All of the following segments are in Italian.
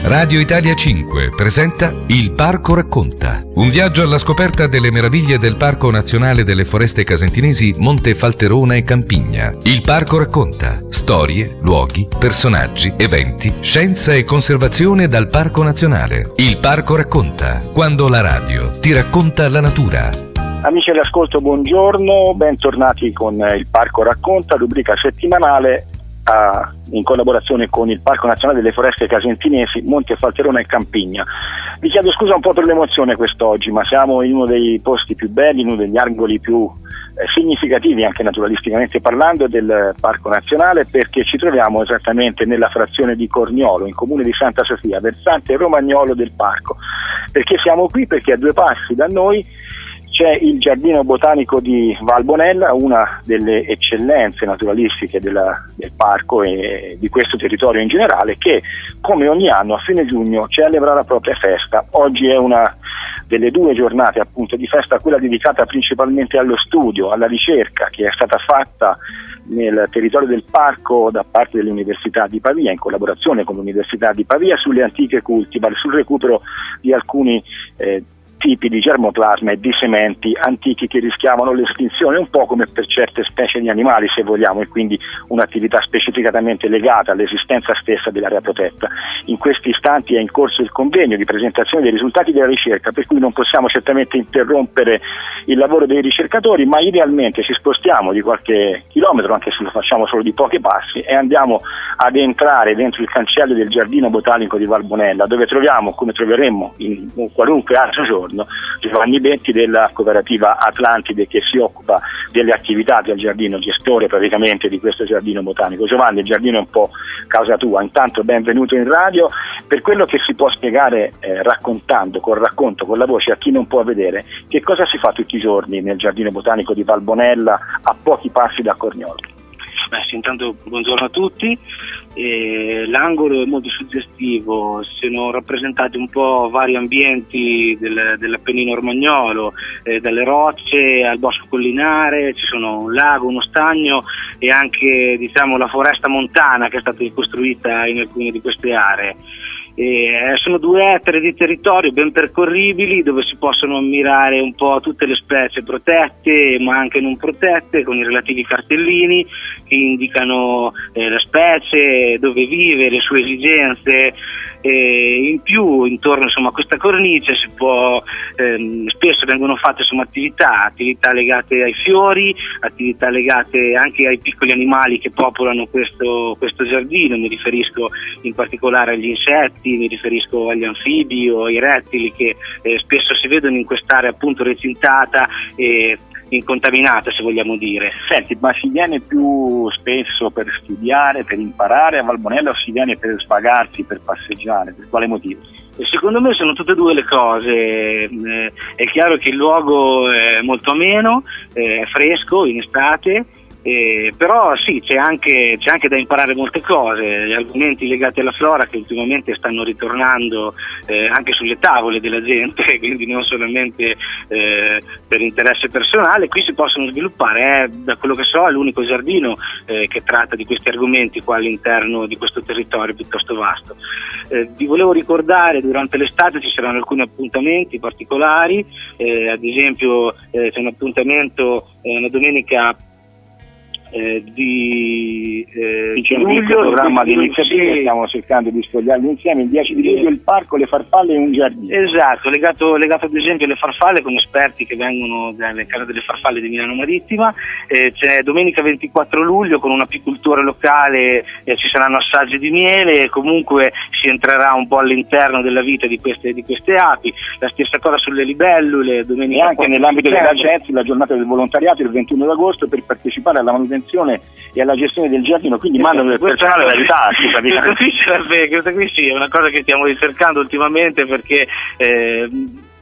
Radio Italia 5 presenta Il Parco Racconta. Un viaggio alla scoperta delle meraviglie del Parco Nazionale delle Foreste Casentinesi Monte Falterona e Campigna. Il Parco Racconta. Storie, luoghi, personaggi, eventi, scienza e conservazione dal Parco Nazionale. Il Parco Racconta. Quando la radio ti racconta la natura. Amici all'ascolto, buongiorno, bentornati con Il Parco Racconta, rubrica settimanale in collaborazione con il Parco Nazionale delle Foreste Casentinesi, Monte Falterona e Campigna. Vi chiedo scusa un po' per l'emozione quest'oggi, ma siamo in uno dei posti più belli, in uno degli angoli più significativi, anche naturalisticamente parlando, del Parco Nazionale, perché ci troviamo esattamente nella frazione di Corniolo, in comune di Santa Sofia, versante romagnolo del parco. Perché siamo qui? Perché a 2 passi da noi c'è il Giardino Botanico di Valbonella, una delle eccellenze naturalistiche del parco e di questo territorio in generale, che come ogni anno a fine giugno celebra la propria festa. Oggi è una delle 2 giornate appunto di festa, quella dedicata principalmente allo studio, alla ricerca, che è stata fatta nel territorio del parco da parte dell'Università di Pavia, in collaborazione con l'Università di Pavia, sulle antiche cultivar, sul recupero di alcuni tipi di germoplasma e di sementi antichi che rischiavano l'estinzione, un po' come per certe specie di animali, se vogliamo, e quindi un'attività specificatamente legata all'esistenza stessa dell'area protetta. In questi istanti è in corso il convegno di presentazione dei risultati della ricerca, per cui non possiamo certamente interrompere il lavoro dei ricercatori, ma idealmente ci spostiamo di qualche chilometro, anche se lo facciamo solo di pochi passi, e andiamo ad entrare dentro il cancello del Giardino Botanico di Valbonella, dove troviamo, come troveremmo in qualunque altro giorno, Giovanni Betti della cooperativa Atlantide, che si occupa delle attività del giardino, gestore praticamente di questo giardino botanico. Giovanni, il giardino è un po' casa tua, intanto benvenuto in radio. Per quello che si può spiegare raccontando, col racconto, con la voce, a chi non può vedere, che cosa si fa tutti i giorni nel giardino botanico di Valbonella a pochi passi da Corniolo? Intanto buongiorno a tutti. L'angolo è molto suggestivo, sono rappresentati un po' vari ambienti dell'Appennino romagnolo, dalle rocce al bosco collinare, ci sono un lago, uno stagno e anche la foresta montana che è stata ricostruita in alcune di queste aree. Sono 2 ettari di territorio ben percorribili, dove si possono ammirare un po' tutte le specie protette ma anche non protette, con i relativi cartellini che indicano la specie, dove vive, le sue esigenze. In più, intorno a questa cornice si può spesso vengono fatte attività legate ai fiori, attività legate anche ai piccoli animali che popolano questo giardino. Mi riferisco in particolare agli insetti, mi riferisco agli anfibi o ai rettili che spesso si vedono in quest'area appunto recintata e incontaminata, se vogliamo dire. Senti, ma si viene più spesso per studiare, per imparare a Valbonella, o si viene per svagarsi, per passeggiare? Per quale motivo? Secondo me sono tutte e 2 le cose. È chiaro che il luogo è molto ameno, è fresco in estate, però sì, c'è anche da imparare molte cose, gli argomenti legati alla flora che ultimamente stanno ritornando anche sulle tavole della gente, quindi non solamente per interesse personale. Qui si possono sviluppare, da quello che so è l'unico giardino che tratta di questi argomenti qua all'interno di questo territorio piuttosto vasto. Vi volevo ricordare, durante l'estate ci saranno alcuni appuntamenti particolari, ad esempio c'è un appuntamento una domenica di luglio, programma di iniziative, stiamo cercando di sfogliarli insieme. Il 10 di luglio il parco, le farfalle e un giardino. Esatto, legato ad esempio alle farfalle, con esperti che vengono dalle case delle farfalle di Milano Marittima. C'è domenica 24 luglio con un'apicoltura locale, ci saranno assaggi di miele e comunque si entrerà un po' all'interno della vita di queste api. La stessa cosa sulle libellule, domenica. E anche nell'ambito della GES, la giornata del volontariato il 21 agosto per partecipare alla manutenzione e alla gestione del giardino, quindi mandano del personale da aiutarci. Questa qui sì, è una cosa che stiamo ricercando ultimamente, perché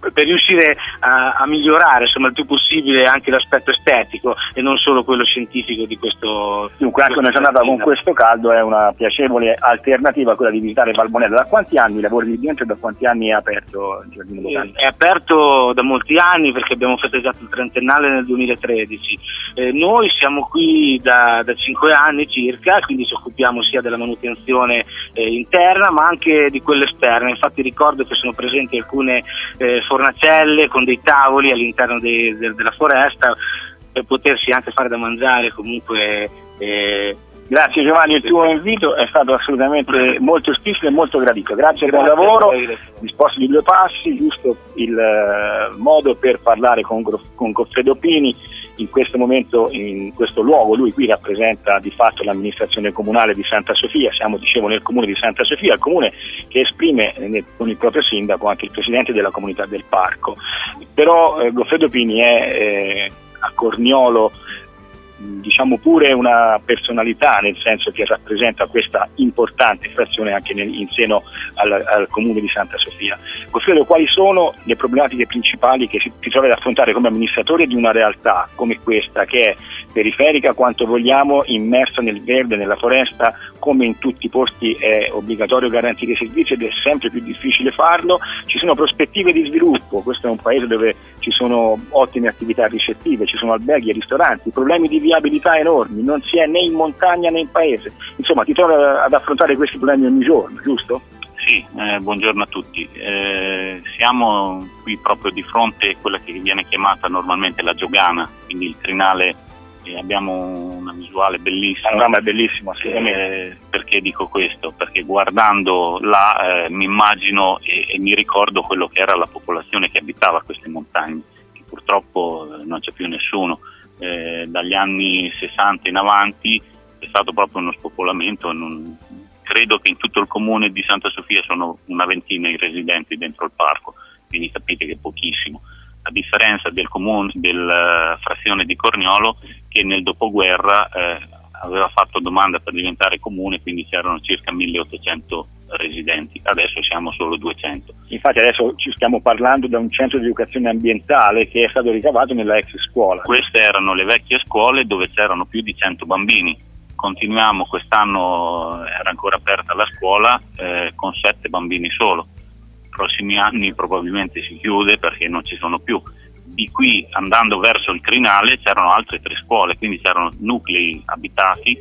per riuscire a migliorare insomma il più possibile anche l'aspetto estetico e non solo quello scientifico di questo. Dunque anche una giornata con questo caldo è una piacevole alternativa a quella di visitare Valbonella. Da quanti anni lavori lì dentro e da quanti anni è aperto il giardino botanico? È aperto da molti anni perché abbiamo festeggiato il trentennale nel 2013. Noi siamo qui da 5 anni circa, quindi ci occupiamo sia della manutenzione interna ma anche di quella esterna. Infatti ricordo che sono presenti alcune fornacelle con dei tavoli all'interno della foresta per potersi anche fare da mangiare comunque. Grazie Giovanni, il tuo invito è stato assolutamente molto esplicito e molto gradito. Grazie, buon lavoro, disposti di 2 passi, giusto il modo per parlare con Goffredo Pini in questo momento, in questo luogo. Lui qui rappresenta di fatto l'amministrazione comunale di Santa Sofia, siamo dicevo nel comune di Santa Sofia, il comune che esprime con il proprio sindaco anche il presidente della comunità del parco. Però Goffredo Pini è a Corniolo diciamo pure una personalità, nel senso che rappresenta questa importante frazione anche in seno al comune di Santa Sofia. Goffredo, quali sono le problematiche principali che ti trovi ad affrontare come amministratore di una realtà come questa, che è periferica quanto vogliamo, immersa nel verde, nella foresta? Come in tutti i posti è obbligatorio garantire servizi ed è sempre più difficile farlo. Ci sono prospettive di sviluppo, questo è un paese dove ci sono ottime attività ricettive, ci sono alberghi e ristoranti, problemi di viabilità enormi, non si è né in montagna né in paese. Insomma, ti trovi ad affrontare questi problemi ogni giorno, giusto? Sì, buongiorno a tutti. Siamo qui proprio di fronte a quella che viene chiamata normalmente la Giogana, quindi il crinale. Abbiamo una visuale bellissima. Il panorama è bellissimo, assolutamente. Perché dico questo? Perché guardando là mi immagino e mi ricordo quello che era la popolazione che abitava queste montagne, che purtroppo non c'è più nessuno. Dagli anni 60 in avanti è stato proprio uno spopolamento. Credo che in tutto il comune di Santa Sofia sono una ventina i residenti dentro il parco, quindi capite che è pochissimo. A differenza del comune, della frazione di Corniolo, che nel dopoguerra aveva fatto domanda per diventare comune, quindi c'erano circa 1800 residenti, adesso siamo solo 200. Infatti adesso ci stiamo parlando da un centro di educazione ambientale che è stato ricavato nella ex scuola. Queste erano le vecchie scuole dove c'erano più di 100 bambini. Continuiamo, quest'anno era ancora aperta la scuola con 7 bambini solo. Prossimi anni probabilmente si chiude perché non ci sono più. Di qui andando verso il crinale c'erano altre 3 scuole, quindi c'erano nuclei abitati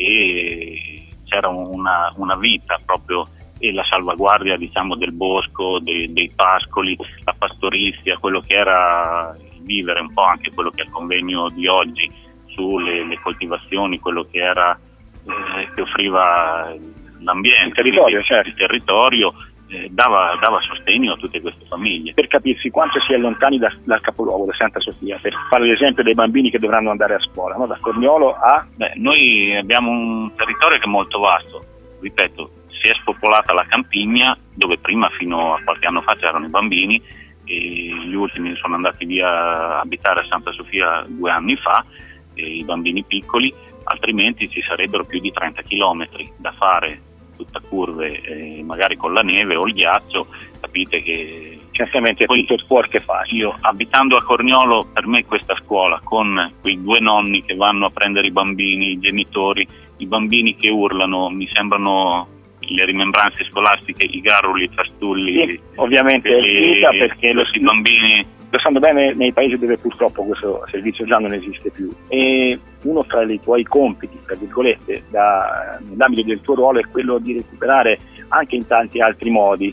e c'era una vita proprio, e la salvaguardia diciamo del bosco, dei pascoli, la pastorizia, quello che era vivere un po' anche quello che è il convegno di oggi sulle coltivazioni, quello che era che offriva l'ambiente, il territorio. Dava sostegno a tutte queste famiglie. Per capirsi quanto si è lontani dal capoluogo, da Santa Sofia, per fare l'esempio dei bambini che dovranno andare a scuola, no? Da Corniolo a... Noi abbiamo un territorio che è molto vasto, ripeto, si è spopolata la Campigna, dove prima fino a qualche anno fa c'erano i bambini e gli ultimi sono andati via a abitare a Santa Sofia 2 anni fa, i bambini piccoli, altrimenti ci sarebbero più di 30 chilometri da fare, tutta curve, magari con la neve o il ghiaccio, capite che certamente è tutto sport che fa. Io abitando a Corniolo, per me questa scuola con quei 2 nonni che vanno a prendere i bambini, i genitori, i bambini che urlano, mi sembrano le rimembranze scolastiche, i garruli, i fastulli, sì, ovviamente è vita, perché i bambini lo sanno bene nei paesi dove purtroppo questo servizio già non esiste più. E uno fra i tuoi compiti, tra virgolette, nell'ambito del tuo ruolo, è quello di recuperare anche in tanti altri modi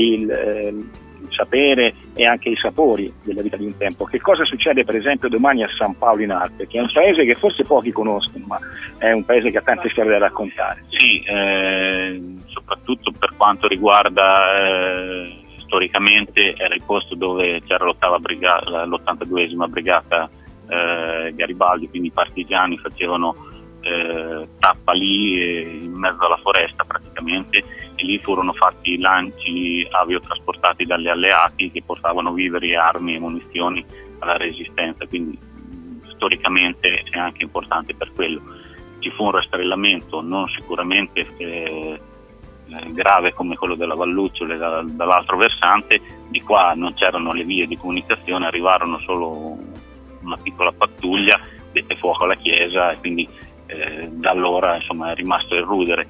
il sapere e anche i sapori della vita di un tempo. Che cosa succede per esempio domani a San Paolo in Alpe, che è un paese che forse pochi conoscono, ma è un paese che ha tante storie da raccontare? Sì, soprattutto per quanto riguarda storicamente era il posto dove c'era l'82esima brigata Garibaldi, quindi i partigiani facevano tappa lì in mezzo alla foresta praticamente, e lì furono fatti lanci aviotrasportati dagli alleati che portavano viveri, armi e munizioni alla resistenza, quindi storicamente è anche importante per quello. Ci fu un rastrellamento non sicuramente grave come quello della Vallucciole dall'altro versante. Di qua non c'erano le vie di comunicazione, arrivarono solo una piccola pattuglia, dette fuoco alla chiesa e quindi da allora insomma è rimasto il rudere.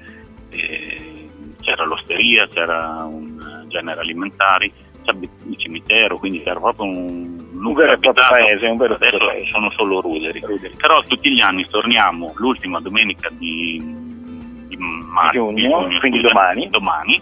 C'era l'osteria, c'era un genere alimentari, c'era il cimitero, quindi era proprio un vero e proprio paese. Adesso sono solo ruderi. Però tutti gli anni torniamo l'ultima domenica di giugno, quindi domani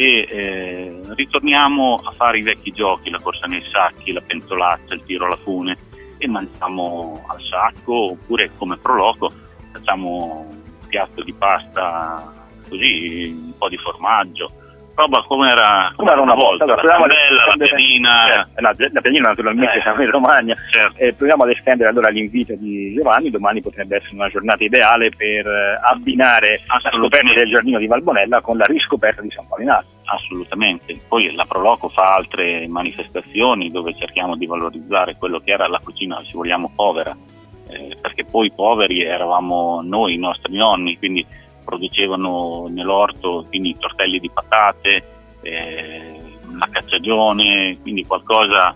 e ritorniamo a fare i vecchi giochi, la corsa nei sacchi, la pentolaccia, il tiro alla fune, e mangiamo al sacco, oppure come proloco facciamo un piatto di pasta così, un po' di formaggio, roba come era una volta. Allora, la candela, la piadina. La piadina naturalmente siamo in Romagna. Certo. Proviamo ad estendere allora l'invito di Giovanni. Domani potrebbe essere una giornata ideale per abbinare la scoperta del giardino di Valbonella con la riscoperta di San Paolo. Assolutamente. Poi la Proloco fa altre manifestazioni dove cerchiamo di valorizzare quello che era la cucina, se vogliamo, povera, perché poi poveri eravamo noi, i nostri nonni, quindi producevano nell'orto, quindi tortelli di patate, la cacciagione, quindi qualcosa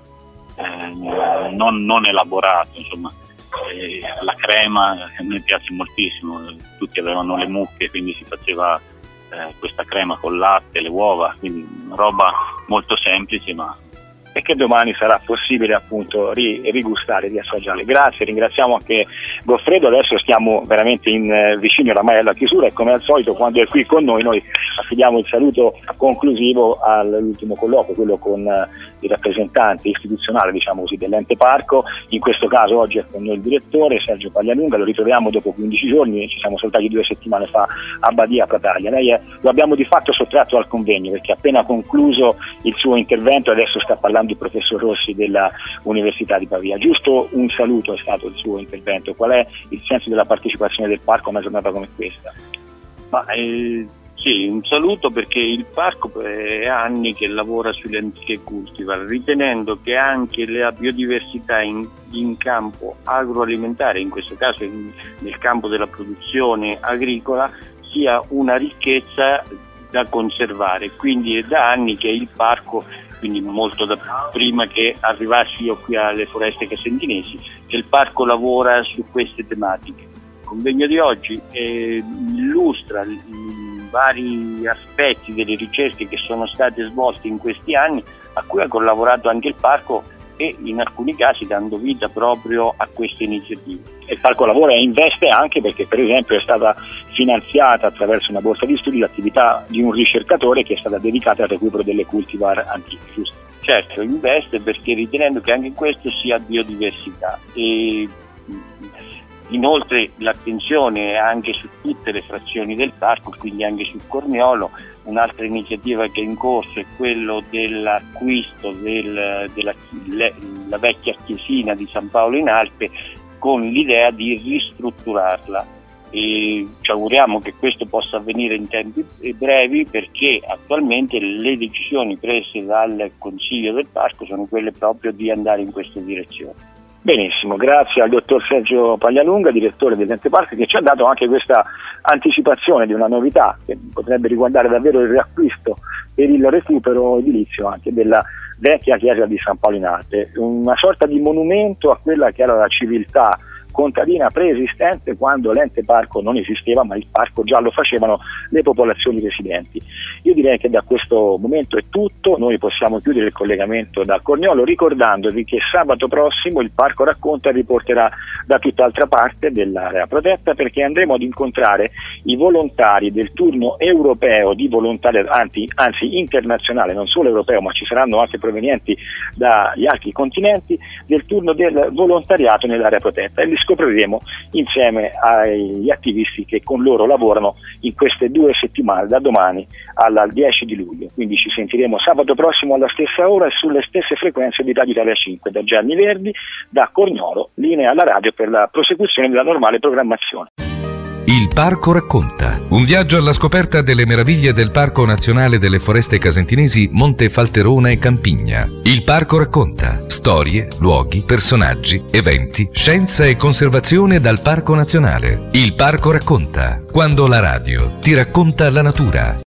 non elaborato, insomma. La crema a me piace moltissimo, tutti avevano le mucche, quindi si faceva questa crema col latte, le uova, quindi roba molto semplice, ma e che domani sarà possibile appunto rigustare, riassaggiare. Grazie, ringraziamo anche Goffredo. Adesso stiamo veramente vicini oramai alla chiusura e come al solito quando è qui con noi affidiamo il saluto conclusivo all'ultimo colloquio, quello con il rappresentante istituzionale, diciamo così, dell'ente parco. In questo caso oggi è con noi il direttore Sergio Paglialunga, lo ritroviamo dopo 15 giorni, ci siamo saltati 2 settimane fa a Badia Prataglia. Lei lo abbiamo di fatto sottratto al convegno perché appena concluso il suo intervento adesso sta parlando il professor Rossi della Università di Pavia. Giusto un saluto è stato il suo intervento. Qual è il senso della partecipazione del parco a una giornata come questa? Sì, un saluto perché il parco è anni che lavora sulle antiche cultivar, ritenendo che anche la biodiversità in campo agroalimentare, in questo caso nel campo della produzione agricola, sia una ricchezza da conservare. Quindi è da anni che il parco, quindi molto da prima che arrivassi io qui alle Foreste Casentinesi, che il parco lavora su queste tematiche. Il convegno di oggi illustra vari aspetti delle ricerche che sono state svolte in questi anni, a cui ha collaborato anche il parco e in alcuni casi dando vita proprio a queste iniziative. Il parco lavora e investe anche perché per esempio è stata finanziata attraverso una borsa di studi l'attività di un ricercatore che è stata dedicata al recupero delle cultivar antiche, giusto? Certo, investe perché ritenendo che anche questo sia biodiversità e inoltre l'attenzione è anche su tutte le frazioni del parco, quindi anche sul Corniolo. Un'altra iniziativa che è in corso è quello dell'acquisto della vecchia chiesina di San Paolo in Alpe, con l'idea di ristrutturarla, e ci auguriamo che questo possa avvenire in tempi brevi perché attualmente le decisioni prese dal Consiglio del Parco sono quelle proprio di andare in questa direzione. Benissimo, grazie al dottor Sergio Paglialunga, direttore dell'ente parco, che ci ha dato anche questa anticipazione di una novità che potrebbe riguardare davvero il riacquisto per il recupero edilizio anche della vecchia chiesa di San Paolo in Alpe, una sorta di monumento a quella che era la civiltà contadina preesistente quando l'ente parco non esisteva, ma il parco già lo facevano le popolazioni residenti. Io direi che da questo momento è tutto, noi possiamo chiudere il collegamento da Corniolo ricordandovi che sabato prossimo il Parco Racconta riporterà da tutt'altra parte dell'area protetta perché andremo ad incontrare i volontari del turno europeo di volontariato, anzi internazionale, non solo europeo, ma ci saranno anche provenienti dagli altri continenti, del turno del volontariato nell'area protetta e li scopriremo insieme agli attivisti che con loro lavorano in queste 2 settimane, da domani al 10 di luglio. Quindi ci sentiremo sabato prossimo alla stessa ora e sulle stesse frequenze di Radio Italia 5 da Gianni Verdi, da Corniolo, linea alla radio per la prosecuzione della normale programmazione. Il Parco Racconta. Un viaggio alla scoperta delle meraviglie del Parco Nazionale delle Foreste Casentinesi Monte Falterona e Campigna. Il Parco Racconta. Storie, luoghi, personaggi, eventi, scienza e conservazione dal Parco Nazionale. Il Parco Racconta. Quando la radio ti racconta la natura.